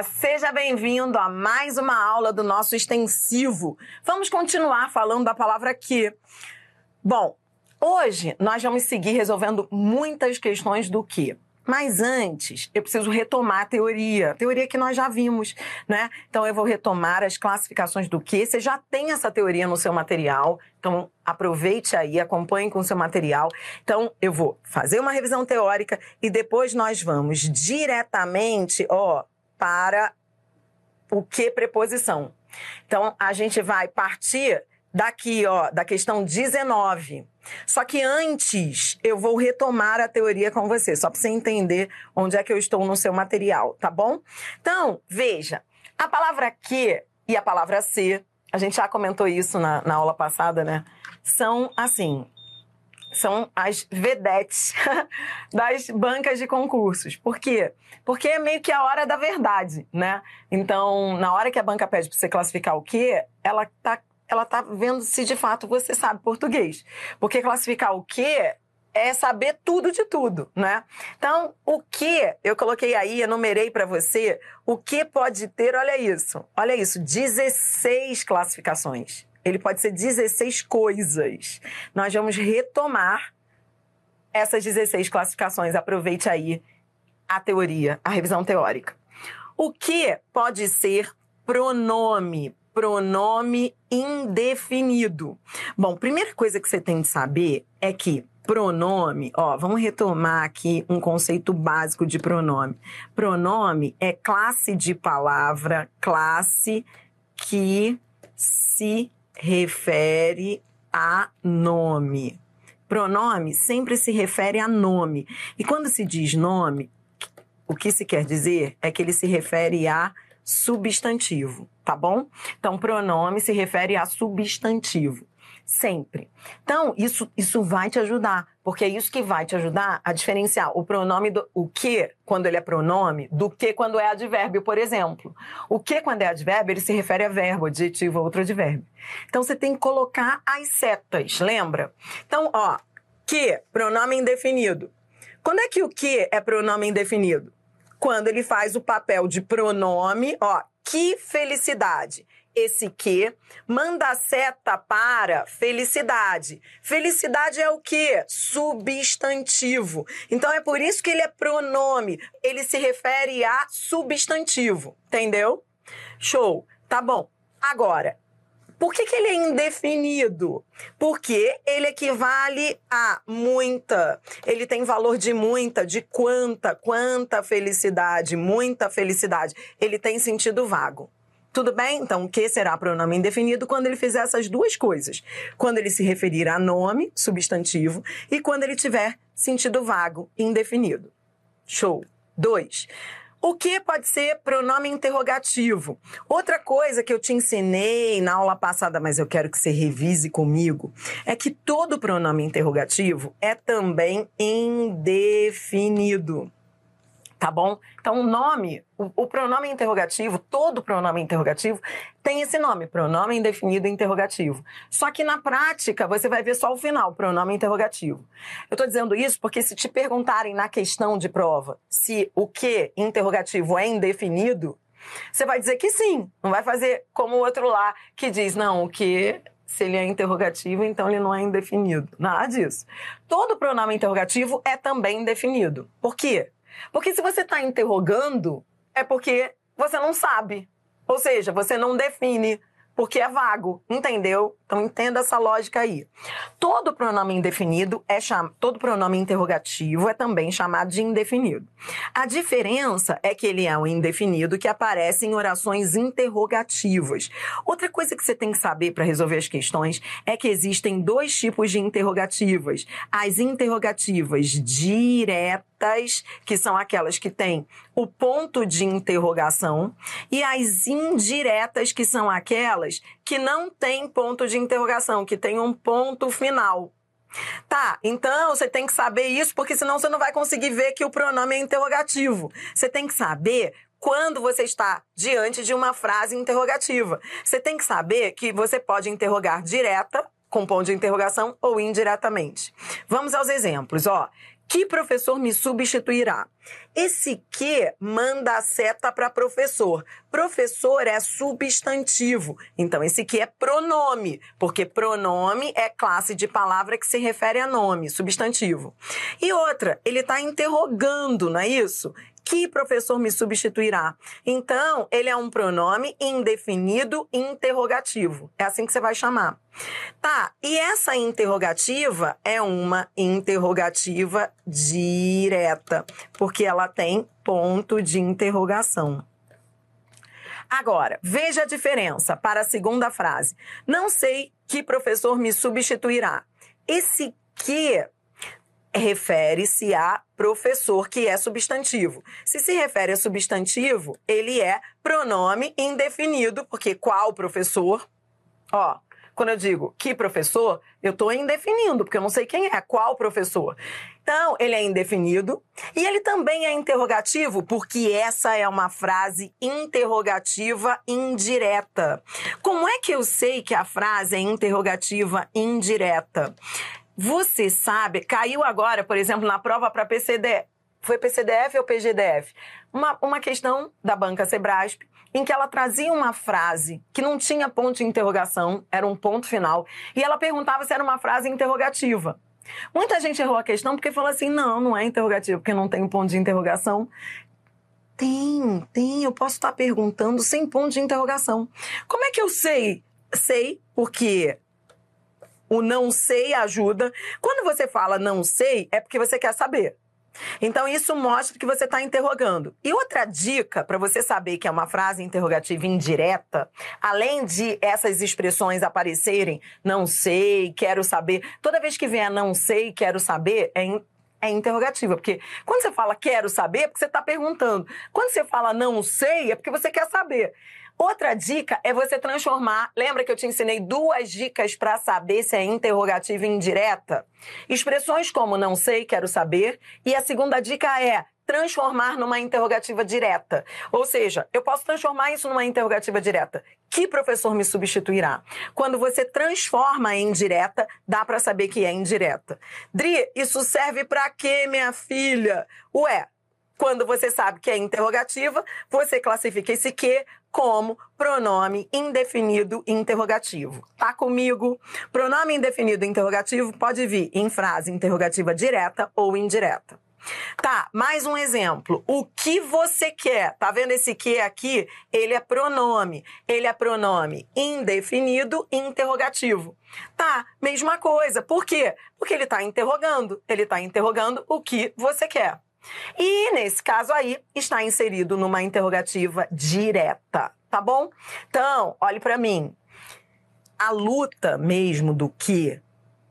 Olá, seja bem-vindo a mais uma aula do nosso extensivo. Vamos continuar falando da palavra que. Bom, hoje nós vamos seguir resolvendo muitas questões do que. Mas antes, eu preciso retomar a teoria que nós já vimos, né? Então, eu vou retomar as classificações do que. Você já tem essa teoria no seu material, então aproveite aí, acompanhe com o seu material. Então, eu vou fazer uma revisão teórica e depois nós vamos diretamente, para o que preposição. Então, a gente vai partir daqui, da questão 19. Só que antes, eu vou retomar a teoria com você, só para você entender onde é que eu estou no seu material, tá bom? Então, veja, a palavra que e a palavra ser, a gente já comentou isso na aula passada, né? São as vedetes das bancas de concursos. Por quê? Porque é meio que a hora da verdade, né? Então, na hora que a banca pede para você classificar o quê, ela tá vendo se de fato você sabe português. Porque classificar o quê é saber tudo de tudo, né? Então, o que eu coloquei aí, enumerei para você, o que pode ter, olha isso, 16 classificações. Ele pode ser 16 coisas. Nós vamos retomar essas 16 classificações. Aproveite aí a teoria, a revisão teórica. O que pode ser pronome? Pronome indefinido. Bom, primeira coisa que você tem de saber é que pronome, vamos retomar aqui um conceito básico de pronome. Pronome é classe de palavra, classe que se refere a nome. Pronome sempre se refere a nome. E quando se diz nome, o que se quer dizer é que ele se refere a substantivo, tá bom? Então, pronome se refere a substantivo, sempre. Então, isso vai te ajudar, porque é isso que vai te ajudar a diferenciar o pronome o que, quando ele é pronome, do que quando é advérbio, por exemplo. O que, quando é advérbio, ele se refere a verbo, adjetivo ou outro advérbio. Então, você tem que colocar as setas, lembra? Então, que, pronome indefinido. Quando é que o que é pronome indefinido? Quando ele faz o papel de pronome, que felicidade. Esse que manda a seta para felicidade. Felicidade é o quê? Substantivo. Então, é por isso que ele é pronome. Ele se refere a substantivo. Entendeu? Show. Tá bom. Agora, por que ele é indefinido? Porque ele equivale a muita. Ele tem valor de muita, de quanta felicidade, muita felicidade. Ele tem sentido vago. Tudo bem? Então, o que será pronome indefinido quando ele fizer essas duas coisas? Quando ele se referir a nome, substantivo, e quando ele tiver sentido vago, indefinido. Show. 2. O que pode ser pronome interrogativo? Outra coisa que eu te ensinei na aula passada, mas eu quero que você revise comigo, é que todo pronome interrogativo é também indefinido. Tá bom? Então, o nome, o pronome interrogativo, todo pronome interrogativo tem esse nome, pronome indefinido interrogativo. Só que na prática, você vai ver só o final, pronome interrogativo. Eu tô dizendo isso porque se te perguntarem na questão de prova se o que interrogativo é indefinido, você vai dizer que sim. Não vai fazer como o outro lá que diz, não, o que... Se ele é interrogativo, então ele não é indefinido. Nada disso. Todo pronome interrogativo é também indefinido. Por quê? Porque se você está interrogando, é porque você não sabe. Ou seja, você não define, porque é vago, entendeu? Então entenda essa lógica aí. Todo pronome indefinido todo pronome interrogativo é também chamado de indefinido. A diferença é que ele é um indefinido que aparece em orações interrogativas. Outra coisa que você tem que saber para resolver as questões é que existem dois tipos de interrogativas. As interrogativas diretas, que são aquelas que têm o ponto de interrogação, e as indiretas, que são aquelas que não têm ponto de interrogação, que tem um ponto final. Tá, então você tem que saber isso, porque senão você não vai conseguir ver que o pronome é interrogativo. Você tem que saber quando você está diante de uma frase interrogativa. Você tem que saber que você pode interrogar direta, com ponto de interrogação, ou indiretamente. Vamos aos exemplos, Que professor me substituirá? Esse que manda a seta para professor. Professor é substantivo. Então, esse que é pronome, porque pronome é classe de palavra que se refere a nome, substantivo. E outra, ele está interrogando, não é isso? Que professor me substituirá? Então, ele é um pronome indefinido interrogativo. É assim que você vai chamar. Tá, e essa interrogativa é uma interrogativa direta, porque ela tem ponto de interrogação. Agora, veja a diferença para a segunda frase. Não sei que professor me substituirá. Esse que refere-se a professor, que é substantivo. Se refere a substantivo, ele é pronome indefinido, porque qual professor? Ó, quando eu digo que professor, eu estou indefinindo, porque eu não sei quem é, qual professor. Então, ele é indefinido e ele também é interrogativo, porque essa é uma frase interrogativa indireta. Como é que eu sei que a frase é interrogativa indireta? Você sabe, caiu agora, por exemplo, na prova para PCDF. Foi PCDF ou PGDF? Uma questão da banca Sebrasp, em que ela trazia uma frase que não tinha ponto de interrogação, era um ponto final, e ela perguntava se era uma frase interrogativa. Muita gente errou a questão porque falou assim, não é interrogativo, porque não tem um ponto de interrogação. Tem, eu posso estar perguntando sem ponto de interrogação. Como é que eu sei? Sei porque o não sei ajuda. Quando você fala não sei, é porque você quer saber. Então, isso mostra que você está interrogando. E outra dica para você saber que é uma frase interrogativa indireta, além de essas expressões aparecerem, não sei, quero saber, toda vez que vier não sei, quero saber, é interrogativa. Porque quando você fala quero saber, é porque você está perguntando. Quando você fala não sei, é porque você quer saber. Outra dica é você transformar... Lembra que eu te ensinei 2 dicas para saber se é interrogativa indireta? Expressões como não sei, quero saber. E a segunda dica é transformar numa interrogativa direta. Ou seja, eu posso transformar isso numa interrogativa direta. Que professor me substituirá? Quando você transforma em direta, dá para saber que é indireta. Dri, isso serve para quê, minha filha? Ué, quando você sabe que é interrogativa, você classifica esse que como pronome indefinido interrogativo. Tá comigo? Pronome indefinido interrogativo pode vir em frase interrogativa direta ou indireta. Tá, mais um exemplo. O que você quer? Tá vendo esse que aqui? Ele é pronome. Ele é pronome indefinido interrogativo. Tá, mesma coisa. Por quê? Porque ele tá interrogando. Ele tá interrogando o que você quer. E, nesse caso aí, está inserido numa interrogativa direta, tá bom? Então, olhe para mim. A luta mesmo do que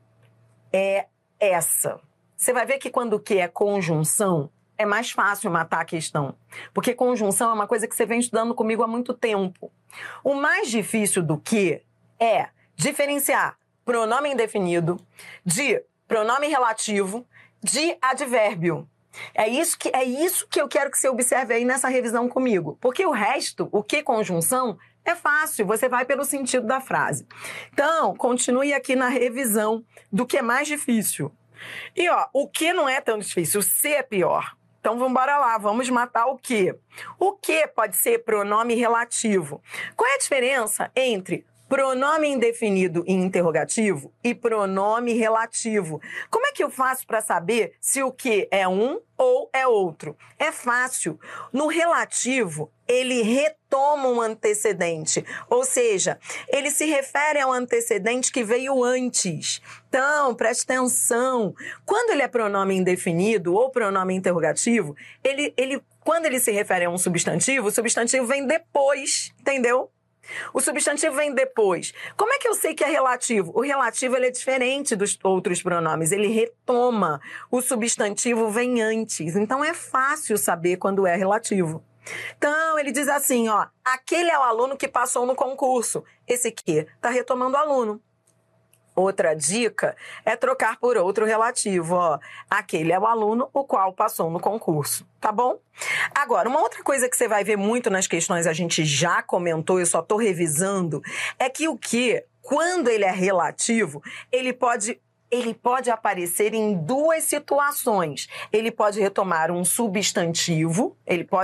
é essa. Você vai ver que quando o que é conjunção, é mais fácil matar a questão. Porque conjunção é uma coisa que você vem estudando comigo há muito tempo. O mais difícil do que é diferenciar pronome indefinido de pronome relativo de advérbio. É isso que eu quero que você observe aí nessa revisão comigo. Porque o resto, o que conjunção, é fácil, você vai pelo sentido da frase. Então, continue aqui na revisão do que é mais difícil. E ó, o que não é tão difícil, o C é pior. Então, vamos embora lá, vamos matar o que. O que pode ser pronome relativo. Qual é a diferença entre pronome indefinido e interrogativo e pronome relativo? Como é que eu faço para saber se o que é um ou é outro? É fácil. No relativo, ele retoma um antecedente, ou seja, ele se refere ao antecedente que veio antes. Então, preste atenção. Quando ele é pronome indefinido ou pronome interrogativo, quando ele se refere a um substantivo, o substantivo vem depois, entendeu? O substantivo vem depois. Como é que eu sei que é relativo? O relativo ele é diferente dos outros pronomes. Ele retoma. O substantivo vem antes. Então, é fácil saber quando é relativo. Então, ele diz assim, ó, aquele é o aluno que passou no concurso. Esse aqui está retomando o aluno. Outra dica é trocar por outro relativo, ó. Aquele é o aluno o qual passou no concurso, tá bom? Agora, uma outra coisa que você vai ver muito nas questões, a gente já comentou, eu só tô revisando, é que o que, quando ele é relativo, ele pode ele pode aparecer em duas situações. Ele pode retomar um substantivo,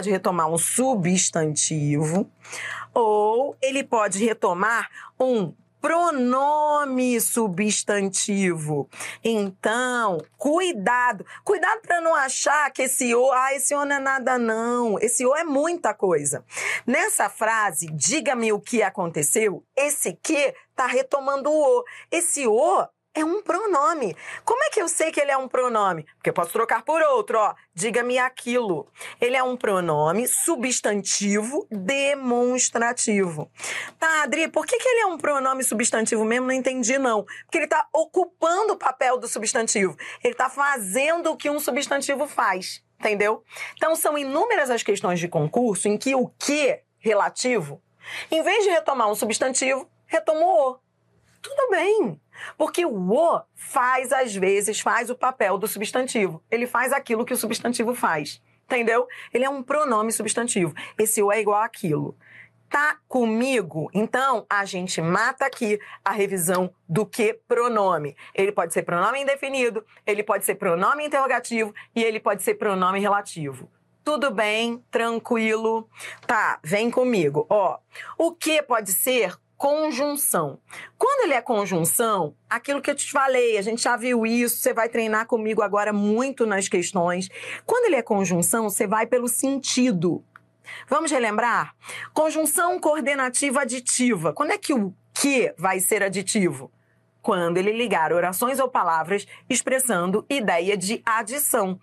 ou ele pode retomar um pronome substantivo. Então, cuidado para não achar que esse o não é nada não, esse o é muita coisa. Nessa frase, diga-me o que aconteceu, esse que está retomando o. Esse o é um pronome. Como é que eu sei que ele é um pronome? Porque eu posso trocar por outro, ó. Diga-me aquilo. Ele é um pronome substantivo demonstrativo. Tá, Adri, por que ele é um pronome substantivo mesmo? Não entendi, não. Porque ele está ocupando o papel do substantivo. Ele está fazendo o que um substantivo faz. Entendeu? Então, são inúmeras as questões de concurso em que o que relativo, em vez de retomar um substantivo, retomou o. Tudo bem, porque o às vezes, faz o papel do substantivo. Ele faz aquilo que o substantivo faz, entendeu? Ele é um pronome substantivo. Esse o é igual àquilo. Tá comigo? Então, a gente mata aqui a revisão do que pronome. Ele pode ser pronome indefinido, ele pode ser pronome interrogativo e ele pode ser pronome relativo. Tudo bem? Tranquilo? Tá, vem comigo. Ó, o que pode ser conjunção. Quando ele é conjunção, aquilo que eu te falei, a gente já viu isso, você vai treinar comigo agora muito nas questões. Quando ele é conjunção, você vai pelo sentido. Vamos relembrar? Conjunção coordenativa aditiva. Quando é que o que vai ser aditivo? Quando ele ligar orações ou palavras expressando ideia de adição.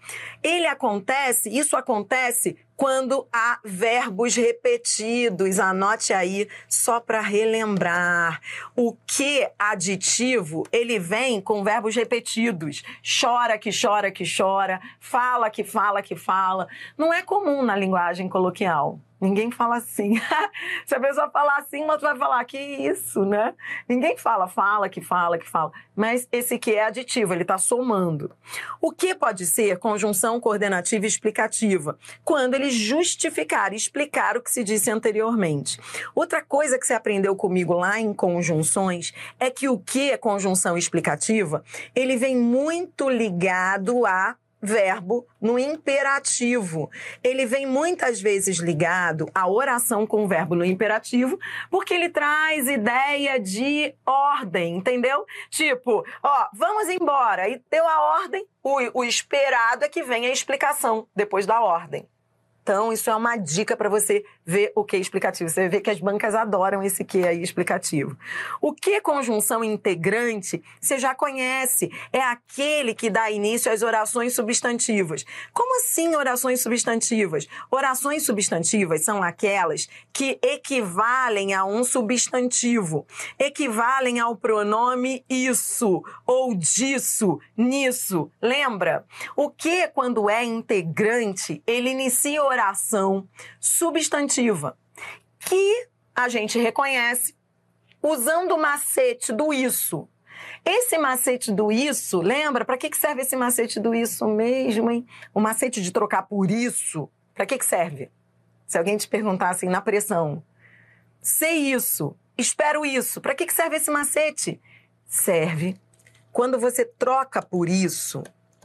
Isso acontece quando há verbos repetidos. Anote aí, só para relembrar. O que aditivo, ele vem com verbos repetidos. Chora, que chora, que chora. Fala, que fala, que fala. Não é comum na linguagem coloquial. Ninguém fala assim. Se a pessoa falar assim, o outro vai falar, que isso, né? Ninguém fala, que fala, que fala. Mas esse que é aditivo, ele está somando. O que pode ser conjunção coordenativa e explicativa? Quando ele justificar, explicar o que se disse anteriormente. Outra coisa que você aprendeu comigo lá em conjunções é que o que é conjunção explicativa, ele vem muito ligado a verbo no imperativo. Ele vem muitas vezes ligado à oração com o verbo no imperativo, porque ele traz ideia de ordem, entendeu? Tipo, ó, vamos embora. E deu a ordem, o esperado é que venha a explicação depois da ordem. Então, isso é uma dica para você ver o que é explicativo. Você vê que as bancas adoram esse que aí explicativo. O que é conjunção integrante, você já conhece. É aquele que dá início às orações substantivas. Como assim orações substantivas? Orações substantivas são aquelas que equivalem a um substantivo. Equivalem ao pronome isso, ou disso, nisso. Lembra? O que, quando é integrante, ele inicia a oração substantiva, que a gente reconhece usando o macete do isso. Esse macete do isso, lembra? Para que serve esse macete do isso mesmo, hein? O macete de trocar por isso, para que serve? Se alguém te perguntar assim, na pressão, sei isso, espero isso, para que serve esse macete? Serve quando você troca por isso,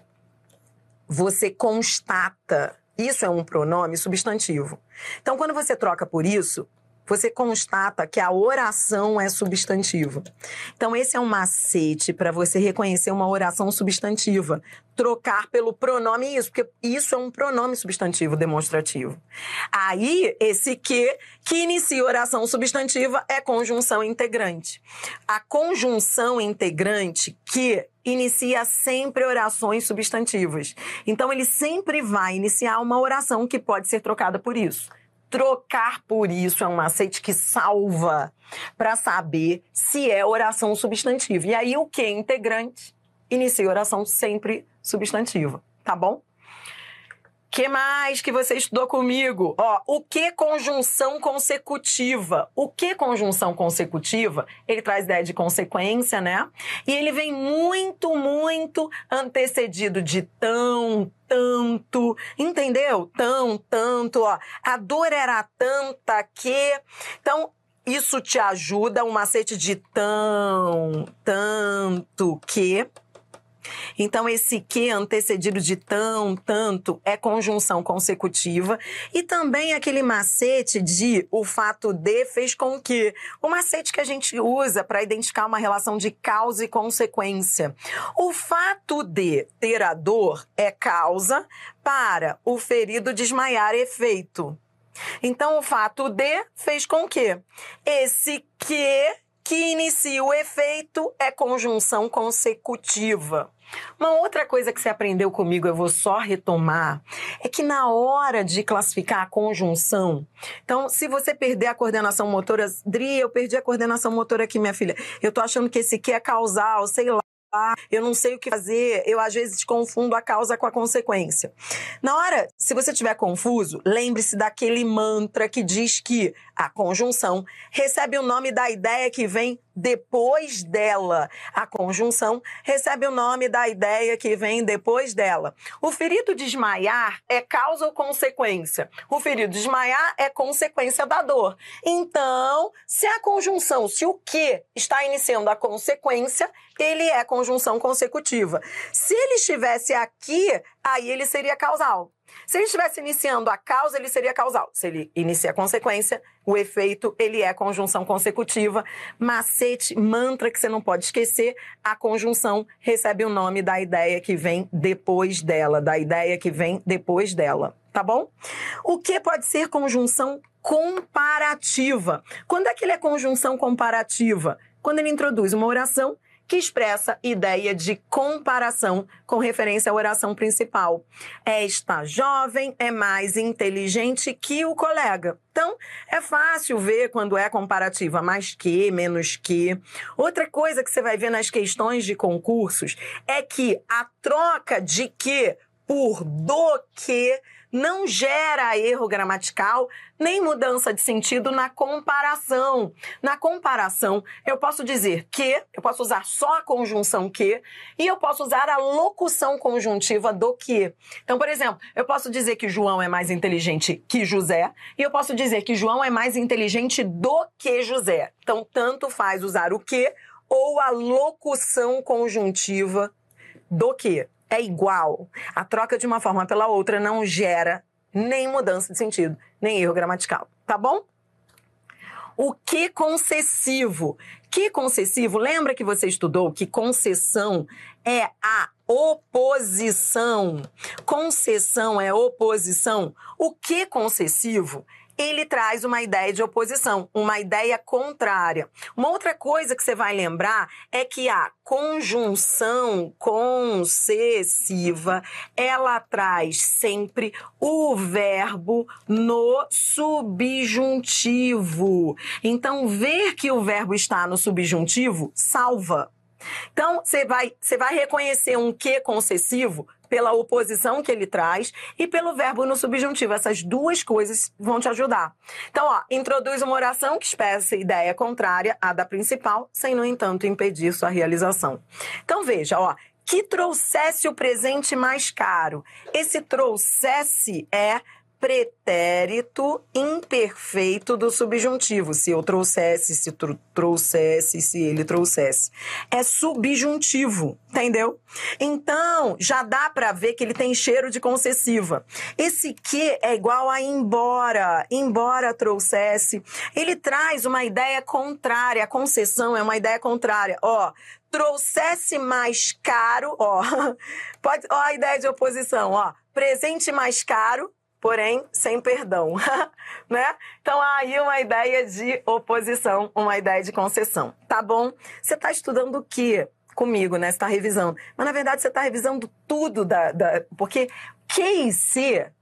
você constata. Isso é um pronome substantivo. Então, quando você troca por isso, você constata que a oração é substantiva. Então, esse é um macete para você reconhecer uma oração substantiva. Trocar pelo pronome isso, porque isso é um pronome substantivo demonstrativo. Aí, esse que inicia a oração substantiva é conjunção integrante. A conjunção integrante que inicia sempre orações substantivas. Então, ele sempre vai iniciar uma oração que pode ser trocada por isso. Trocar por isso é um macete que salva para saber se é oração substantiva. E aí, o que é integrante inicia a oração sempre substantiva, tá bom? Que mais que você estudou comigo? Ó, o que conjunção consecutiva? O que conjunção consecutiva? Ele traz ideia de consequência, né? E ele vem muito, muito antecedido de tão, tanto, entendeu? Tão, tanto, ó. A dor era tanta que... Então, isso te ajuda, um macete de tão, tanto que... Então, esse que antecedido de tão, tanto, é conjunção consecutiva. E também aquele macete de o fato de fez com que. O macete que a gente usa para identificar uma relação de causa e consequência. O fato de ter a dor é causa para o ferido desmaiar efeito. Então, o fato de fez com que esse que inicia o efeito é conjunção consecutiva. Uma outra coisa que você aprendeu comigo, eu vou só retomar, é que na hora de classificar a conjunção, então, se você perder a coordenação motora, Dri, eu perdi a coordenação motora aqui, minha filha, eu tô achando que esse que é causal, sei lá, eu não sei o que fazer, eu às vezes confundo a causa com a consequência. Na hora, se você estiver confuso, lembre-se daquele mantra que diz que a conjunção recebe o nome da ideia que vem depois dela. A conjunção recebe o nome da ideia que vem depois dela. O ferido desmaiar é causa ou consequência? O ferido desmaiar é consequência da dor. Então, se a conjunção, se o que está iniciando a consequência, ele é conjunção consecutiva. Se ele estivesse aqui, aí ele seria causal. Se ele estivesse iniciando a causa, ele seria causal. Se ele inicia a consequência, o efeito, ele é conjunção consecutiva. Macete, mantra que você não pode esquecer, a conjunção recebe o nome da ideia que vem depois dela, tá bom? O que pode ser conjunção comparativa? Quando é que ele é conjunção comparativa? Quando ele introduz uma oração que expressa ideia de comparação com referência à oração principal. Esta jovem é mais inteligente que o colega. Então, é fácil ver quando é comparativa, mais que, menos que. Outra coisa que você vai ver nas questões de concursos é que a troca de que por do que não gera erro gramatical nem mudança de sentido na comparação. Na comparação, eu posso dizer que, eu posso usar só a conjunção que, e eu posso usar a locução conjuntiva do que. Então, por exemplo, eu posso dizer que João é mais inteligente que José, e eu posso dizer que João é mais inteligente do que José. Então, tanto faz usar o que ou a locução conjuntiva do que. É igual. A troca de uma forma pela outra não gera nem mudança de sentido, nem erro gramatical, tá bom? O que concessivo? Que concessivo? Lembra que você estudou que concessão é a oposição? Concessão é oposição. O que concessivo? Ele traz uma ideia de oposição, uma ideia contrária. Uma outra coisa que você vai lembrar é que a conjunção concessiva, ela traz sempre o verbo no subjuntivo. Então, ver que o verbo está no subjuntivo salva. Então, você vai reconhecer um que concessivo pela oposição que ele traz e pelo verbo no subjuntivo. Essas duas coisas vão te ajudar. Então, introduz uma oração que expressa ideia contrária à da principal, sem, no entanto, impedir sua realização. Então, veja, que trouxesse o presente mais caro. Esse trouxesse é pretérito imperfeito do subjuntivo. Se eu trouxesse, se tu trouxesse, se ele trouxesse. É subjuntivo, entendeu? Então, já dá pra ver que ele tem cheiro de concessiva. Esse que é igual a embora. Embora trouxesse. Ele traz uma ideia contrária. A concessão é uma ideia contrária. Trouxesse mais caro, a ideia de oposição, presente mais caro, porém sem perdão, né? Então, aí uma ideia de oposição, uma ideia de concessão, tá bom? Você tá estudando o quê comigo, né? Você tá revisando. Mas, na verdade, você tá revisando tudo porque Q e C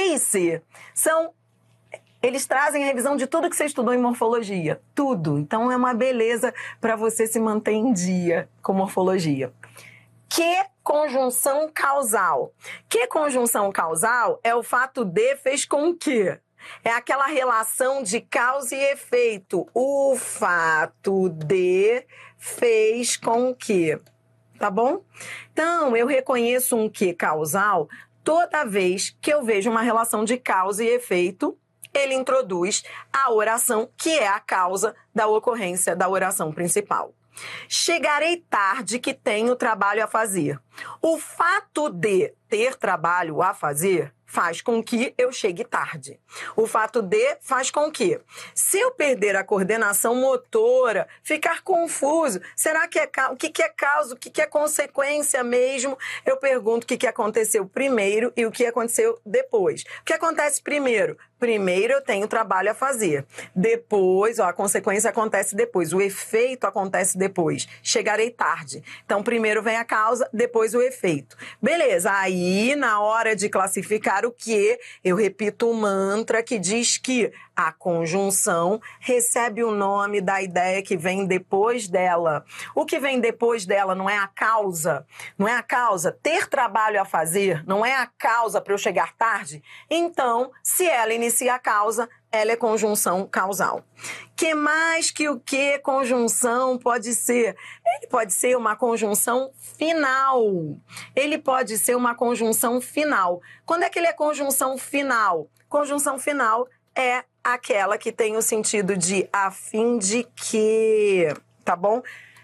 são... Eles trazem a revisão de tudo que você estudou em morfologia. Tudo. Então, é uma beleza para você se manter em dia com morfologia. Que conjunção causal? Que conjunção causal é o fato de fez com que. É aquela relação de causa e efeito. O fato de fez com que. Tá bom? Então, eu reconheço um que causal toda vez que eu vejo uma relação de causa e efeito. Ele introduz a oração que é a causa da ocorrência da oração principal. Chegarei tarde que tenho trabalho a fazer. O fato de ter trabalho a fazer faz com que eu chegue tarde. O fato de faz com que, se eu perder a coordenação motora, ficar confuso, será que o que é causa, o que é consequência mesmo? Eu pergunto o que aconteceu primeiro e o que aconteceu depois. O que acontece primeiro? Primeiro eu tenho trabalho a fazer. Depois, a consequência acontece depois. O efeito acontece depois. Chegarei tarde. Então, primeiro vem a causa, depois o efeito. Beleza, aí na hora de classificar o que, eu repito o mantra que diz que a conjunção recebe o nome da ideia que vem depois dela. O que vem depois dela não é a causa. Não é a causa. Ter trabalho a fazer não é a causa para eu chegar tarde. Então, se ela inicia a causa, ela é conjunção causal. Que mais que o que conjunção pode ser? Ele pode ser uma conjunção final. Ele pode ser uma conjunção final. Quando é que ele é conjunção final? Conjunção final é aquela que tem o sentido de a fim de que, tá bom?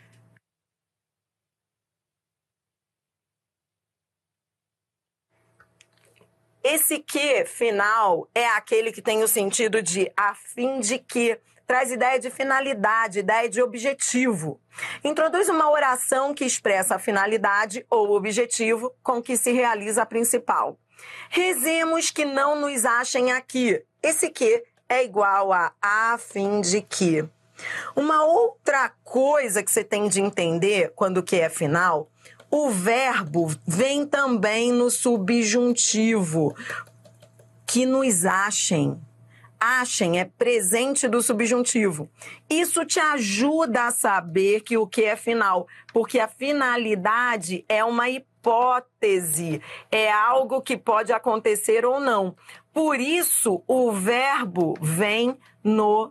Esse que final é aquele que tem o sentido de a fim de que, traz ideia de finalidade, ideia de objetivo. Introduz uma oração que expressa a finalidade ou objetivo com que se realiza a principal. Rezemos que não nos achem aqui. Esse que é igual a fim de que. Uma outra coisa que você tem de entender quando o que é final, o verbo vem também no subjuntivo. Que nos achem. Achem é presente do subjuntivo. Isso te ajuda a saber que o que é final, porque a finalidade é uma hipótese, é algo que pode acontecer ou não. Por isso, o verbo vem no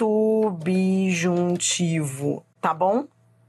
subjuntivo, tá bom?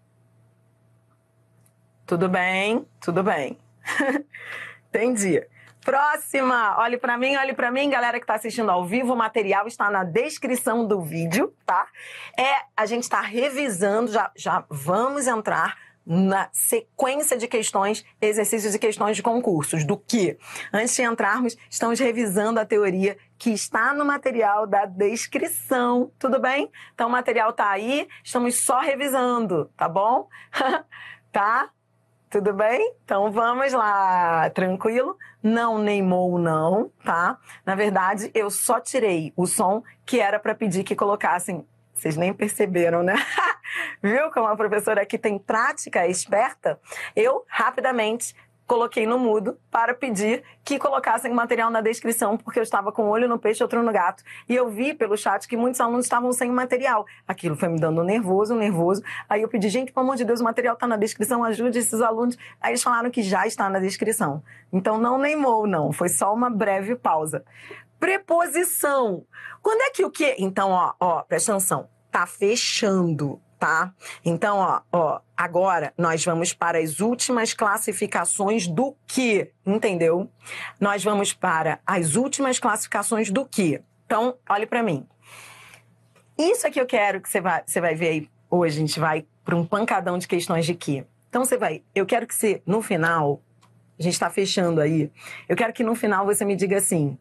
Tudo bem? Tudo bem. Entendi. Próxima, olhe pra mim, galera que tá assistindo ao vivo, o material está na descrição do vídeo, tá? A gente tá revisando, já vamos entrar na sequência de questões, exercícios e questões de concursos, do que, antes de entrarmos, estamos revisando a teoria que está no material da descrição, tudo bem? Então o material tá aí, estamos só revisando, tá bom? Tá? Tudo bem? Então vamos lá, tranquilo? Não neimou não, tá? Na verdade, eu só tirei o som que era para pedir que colocassem. Vocês nem perceberam, né? Viu como a professora aqui tem prática, é esperta? Eu, rapidamente, coloquei no mudo para pedir que colocassem o material na descrição, porque eu estava com um olho no peixe e outro no gato. E eu vi pelo chat que muitos alunos estavam sem material. Aquilo foi me dando nervoso. Aí eu pedi, gente, pelo amor de Deus, o material está na descrição, ajude esses alunos. Aí eles falaram que já está na descrição. Então não neimou, não. Foi só uma breve pausa. Preposição. Quando é que o quê? Então, presta atenção. Tá fechando, tá? Então, agora nós vamos para as últimas classificações do que, entendeu? Nós vamos para as últimas classificações do que. Então, olhe para mim. Isso aqui eu quero que você vai ver aí. Hoje a gente vai para um pancadão de questões de que. Então, eu quero que você, no final, a gente está fechando aí, eu quero que no final você me diga assim,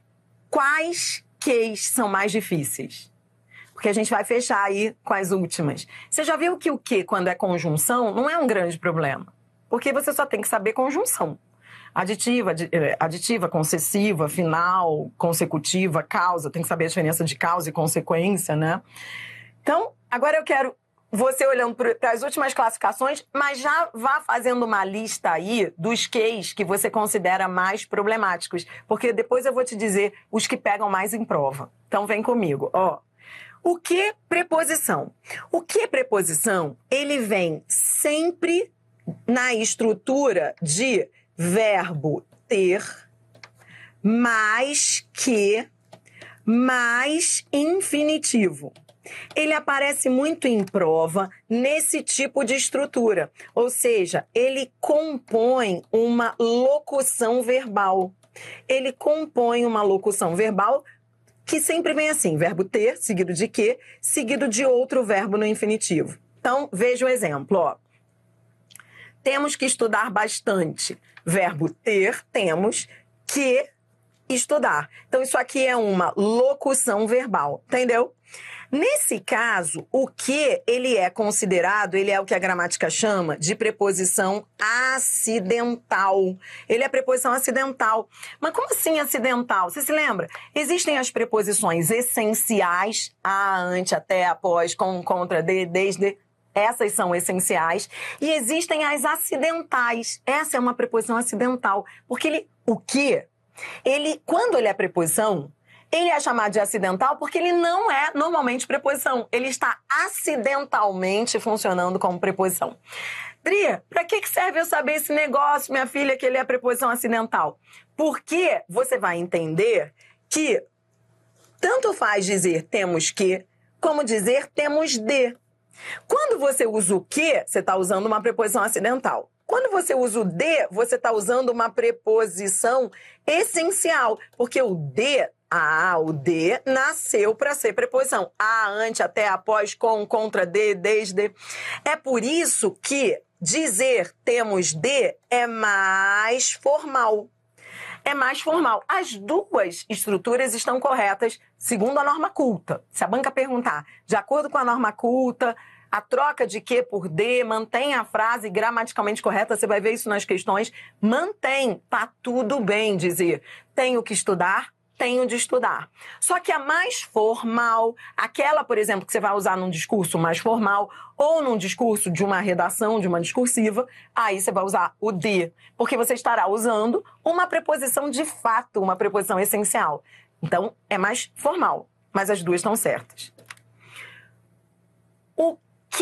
quais ques são mais difíceis? Porque a gente vai fechar aí com as últimas. Você já viu que o que, quando é conjunção, não é um grande problema. Porque você só tem que saber conjunção. Aditiva, concessiva, final, consecutiva, causa. Tem que saber a diferença de causa e consequência, né? Então, agora eu quero você olhando para as últimas classificações, mas já vá fazendo uma lista aí dos ques que você considera mais problemáticos. Porque depois eu vou te dizer os que pegam mais em prova. Então, vem comigo, O que preposição? O que preposição, ele vem sempre na estrutura de verbo ter, mais que, mais infinitivo. Ele aparece muito em prova nesse tipo de estrutura, ou seja, ele compõe uma locução verbal. Ele compõe uma locução verbal que sempre vem assim, verbo ter, seguido de que, seguido de outro verbo no infinitivo. Então, veja o exemplo, ó. Temos que estudar bastante. Verbo ter, temos que estudar. Então, isso aqui é uma locução verbal, entendeu? Nesse caso, o que ele é considerado, ele é o que a gramática chama de preposição acidental. Ele é preposição acidental. Mas como assim acidental? Você se lembra? Existem as preposições essenciais, a, ante, até, após, com, contra, de, desde. Essas são essenciais. E existem as acidentais. Essa é uma preposição acidental. Porque o que? Quando ele é preposição, ele é chamado de acidental porque ele não é normalmente preposição. Ele está acidentalmente funcionando como preposição. Dri, para que serve eu saber esse negócio, minha filha, que ele é preposição acidental? Porque você vai entender que tanto faz dizer temos que, como dizer temos de. Quando você usa o que, você está usando uma preposição acidental. Quando você usa o de, você está usando uma preposição essencial. Porque o de nasceu para ser preposição. A, ante, até, após, com, contra, de, desde. É por isso que dizer temos de é mais formal. É mais formal. As duas estruturas estão corretas segundo a norma culta. Se a banca perguntar, de acordo com a norma culta, a troca de que por de mantém a frase gramaticalmente correta, você vai ver isso nas questões, mantém, tá tudo bem dizer. Tenho que estudar, tenho de estudar. Só que a mais formal, aquela, por exemplo, que você vai usar num discurso mais formal ou num discurso de uma redação, de uma discursiva, aí você vai usar o de, porque você estará usando uma preposição de fato, uma preposição essencial. Então, é mais formal, mas as duas estão certas. O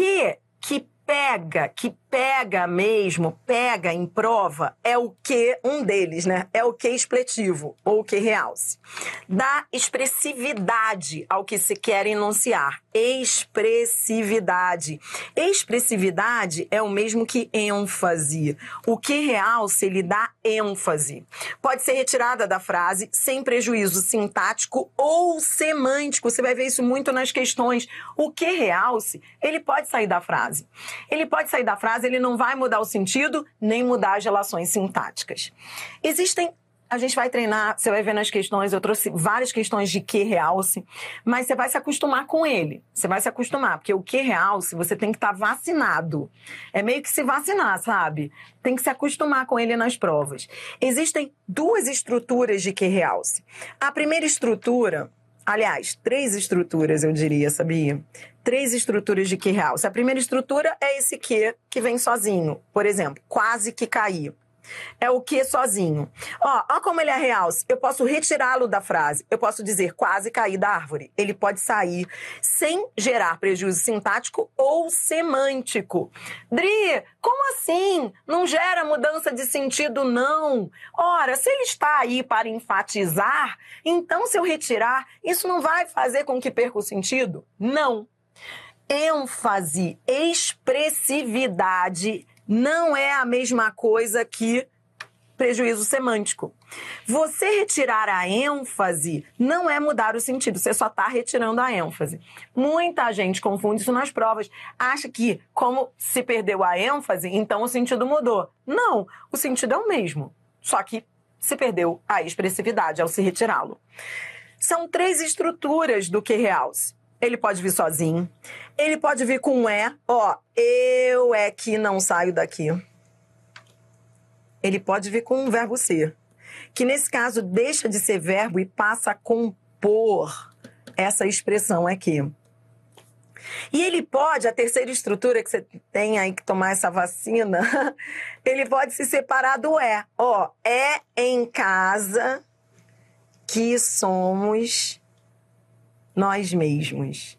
que pega mesmo, pega em prova, é o que, um deles, né? É o que expletivo, ou o que realce. Dá expressividade ao que se quer enunciar. Expressividade. Expressividade é o mesmo que ênfase. O que realce, ele dá ênfase. Pode ser retirada da frase sem prejuízo sintático ou semântico. Você vai ver isso muito nas questões. O que realce, ele pode sair da frase. Ele pode sair da frase, ele não vai mudar o sentido, nem mudar as relações sintáticas. A gente vai treinar, você vai ver nas questões, eu trouxe várias questões de que realce, mas você vai se acostumar com ele. Você vai se acostumar, porque o que realce, você tem que estar vacinado. É meio que se vacinar, sabe? Tem que se acostumar com ele nas provas. Existem duas estruturas de que realce. A primeira estrutura, aliás, 3 estruturas, eu diria, sabia? 3 estruturas de que realce. A primeira estrutura é esse que vem sozinho. Por exemplo, quase que caiu. É o que sozinho. Ó como ele é realce. Eu posso retirá-lo da frase. Eu posso dizer quase caí da árvore. Ele pode sair sem gerar prejuízo sintático ou semântico. Dri, como assim? Não gera mudança de sentido, não. Ora, se ele está aí para enfatizar, então se eu retirar, isso não vai fazer com que perca o sentido? Não. ênfase, expressividade não é a mesma coisa que prejuízo semântico. Você retirar a ênfase não é mudar o sentido, você só está retirando a ênfase. Muita gente confunde isso nas provas, acha que como se perdeu a ênfase, então o sentido mudou. Não, o sentido é o mesmo, só que se perdeu a expressividade ao se retirá-lo. São 3 estruturas do que realce. Ele pode vir sozinho, ele pode vir com é, eu é que não saio daqui. Ele pode vir com um verbo ser, que nesse caso deixa de ser verbo e passa a compor essa expressão aqui. E ele pode, a terceira estrutura que você tem aí que tomar essa vacina, ele pode se separar do é. É em casa que somos nós mesmos.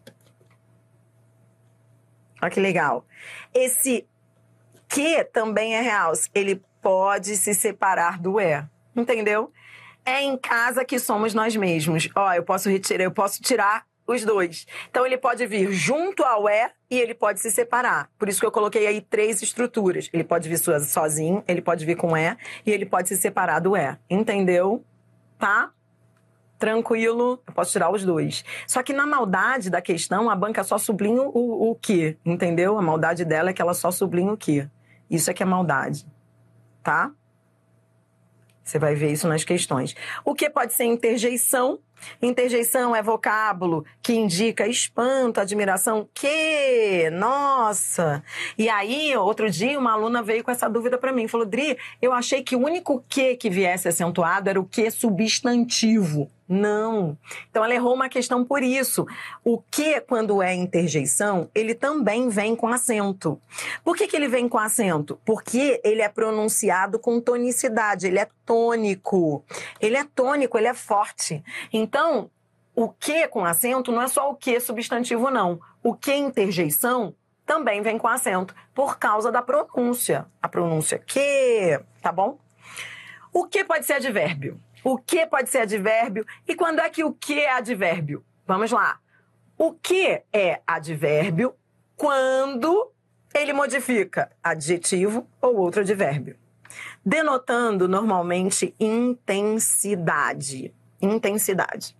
Olha que legal. Esse que também é realce, ele pode se separar do é. Entendeu? É em casa que somos nós mesmos. Eu posso tirar os dois. Então, ele pode vir junto ao é e ele pode se separar. Por isso que eu coloquei aí 3 estruturas. Ele pode vir sozinho, ele pode vir com é e ele pode se separar do é. Entendeu? Tá? tranquilo, eu posso tirar os dois. Só que na maldade da questão, a banca só sublinha o que, entendeu? A maldade dela é que ela só sublinha o que. Isso é que é maldade, tá? Você vai ver isso nas questões. O que pode ser interjeição? Interjeição é vocábulo que indica espanto, admiração. Que? Nossa! E aí, outro dia, uma aluna veio com essa dúvida para mim. Falou, Dri, eu achei que o único que viesse acentuado era o que substantivo. Não. Então, ela errou uma questão por isso. O que, quando é interjeição, ele também vem com acento. Por que ele vem com acento? Porque ele é pronunciado com tonicidade, ele é tônico. Ele é tônico, ele é forte. Então, o que com acento não é só o que substantivo, não. O que interjeição também vem com acento, por causa da pronúncia. A pronúncia que, tá bom? O que pode ser advérbio? O que pode ser advérbio? E quando é que o que é advérbio? Vamos lá. O que é advérbio quando ele modifica adjetivo ou outro advérbio, denotando normalmente intensidade. Intensidade.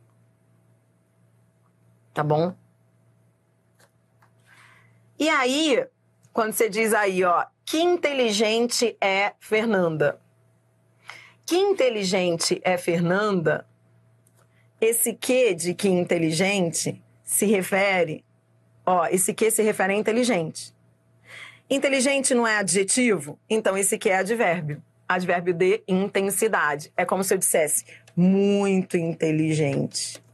Tá bom? E aí, quando você diz aí, ó, que inteligente é Fernanda? Que inteligente é Fernanda? Esse que de que inteligente se refere, ó, esse que se refere a inteligente. Inteligente não é adjetivo? Então esse que é advérbio. Advérbio de intensidade. É como se eu dissesse muito inteligente.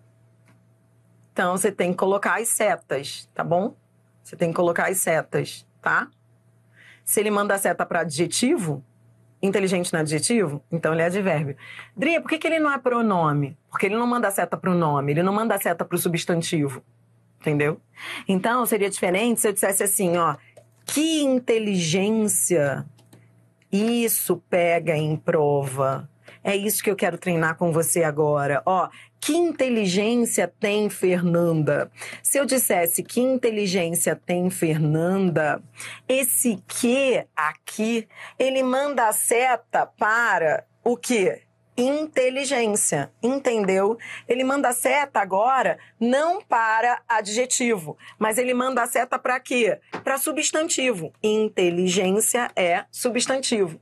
Então você tem que colocar as setas, tá bom? Você tem que colocar as setas, tá? Se ele manda a seta para adjetivo, inteligente não é adjetivo, então ele é advérbio. Dri, por que ele não é pronome? Porque ele não manda a seta para o nome, ele não manda a seta para o substantivo. Entendeu? Então, seria diferente se eu dissesse assim, ó, que inteligência isso pega em prova. É isso que eu quero treinar com você agora. Ó, que inteligência tem Fernanda? Se eu dissesse que inteligência tem Fernanda, esse que aqui, ele manda a seta para o quê? Inteligência, entendeu? Ele manda a seta agora não para adjetivo, mas ele manda a seta para quê? Para substantivo. Inteligência é substantivo.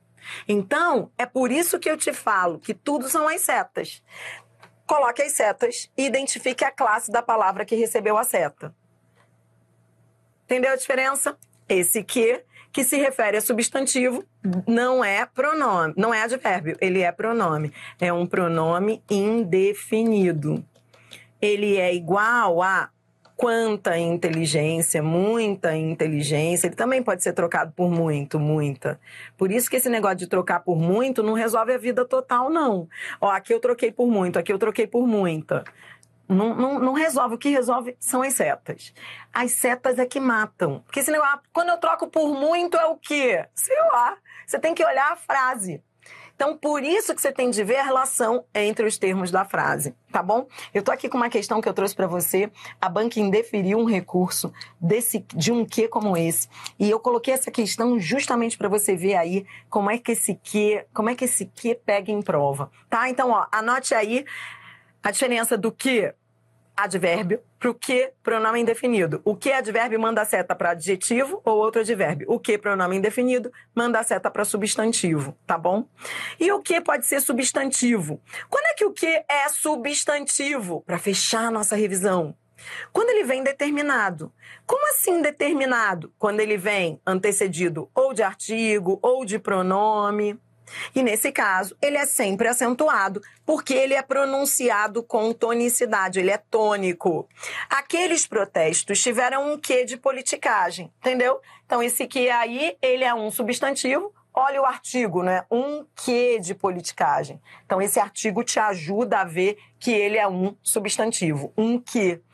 Então, é por isso que eu te falo que tudo são as setas. Coloque as setas e identifique a classe da palavra que recebeu a seta. Entendeu a diferença? Esse que se refere a substantivo, não é pronome, não é advérbio, ele é pronome. É um pronome indefinido. Ele é igual a quanta inteligência, muita inteligência. Ele também pode ser trocado por muito, muita. Por isso que esse negócio de trocar por muito não resolve a vida total, não. Ó, aqui eu troquei por muito, aqui eu troquei por muita. Não resolve. O que resolve são as setas. As setas é que matam. Porque esse negócio, quando eu troco por muito, é o quê? Sei lá. Você tem que olhar a frase. Então, por isso que você tem de ver a relação entre os termos da frase, tá bom? Eu tô aqui com uma questão que eu trouxe para você. A banca indeferiu um recurso de um que como esse. E eu coloquei essa questão justamente para você ver aí como é que esse que pega em prova, tá? Então, ó, anote aí a diferença do que advérbio para o que pronome indefinido. O que advérbio manda a seta para adjetivo ou outro advérbio. O que pronome indefinido manda a seta para substantivo, tá bom? E o que pode ser substantivo? Quando é que o que é substantivo? Para fechar a nossa revisão. Quando ele vem determinado. Como assim determinado? Quando ele vem antecedido ou de artigo ou de pronome. E nesse caso, ele é sempre acentuado, porque ele é pronunciado com tonicidade, ele é tônico. Aqueles protestos tiveram um quê de politicagem, entendeu? Então, esse que aí, ele é um substantivo. Olha o artigo, né? Um quê de politicagem. Então, esse artigo te ajuda a ver que ele é um substantivo, um quê.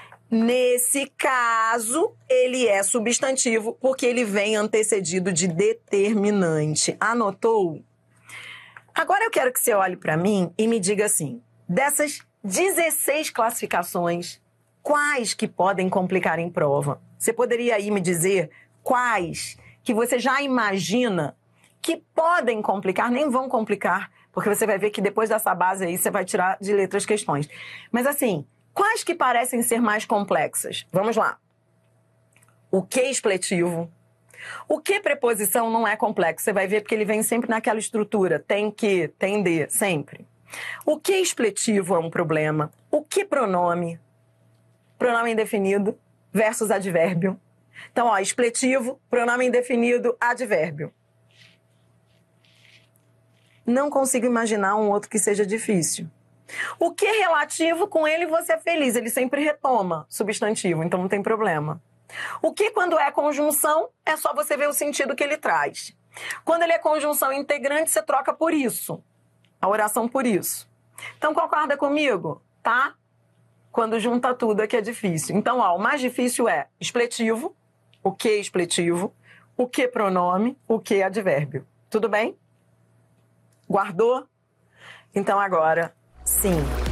Nesse caso, ele é substantivo porque ele vem antecedido de determinante. Anotou? Agora eu quero que você olhe para mim e me diga assim, dessas 16 classificações, quais que podem complicar em prova? Você poderia aí me dizer quais que você já imagina que podem complicar, nem vão complicar, Porque você vai ver que depois dessa base aí, você vai tirar de letra as questões. Mas assim, quais que parecem ser mais complexas? Vamos lá. O que expletivo? O que preposição não é complexo? Você vai ver porque ele vem sempre naquela estrutura. Tem que, tem de, sempre. O que expletivo é um problema? O que pronome? Pronome indefinido versus advérbio. Então, ó, expletivo, pronome indefinido, advérbio. Não consigo imaginar um outro que seja difícil. O que relativo, com ele você é feliz. Ele sempre retoma substantivo, então não tem problema. O que, quando é conjunção, é só você ver o sentido que ele traz. Quando ele é conjunção integrante, você troca por isso. A oração por isso. Então, concorda comigo? Tá? Quando junta tudo é que é difícil. Então, ó, o mais difícil é expletivo, o que expletivo, o que pronome, o que advérbio. Tudo bem? Guardou? Então, agora, sim.